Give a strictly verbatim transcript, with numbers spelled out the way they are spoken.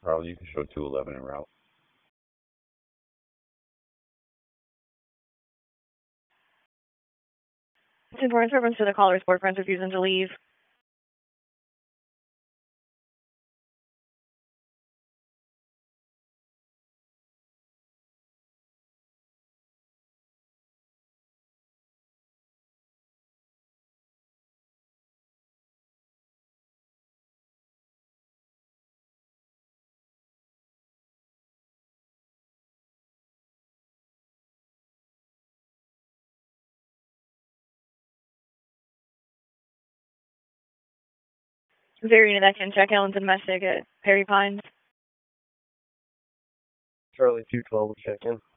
Charlie, you can show two eleven en route. It's important to reference to the caller's boyfriend's refusing to leave. Zero that can check Ellen's domestic at Perry Pines. Charlie two twelve, check in.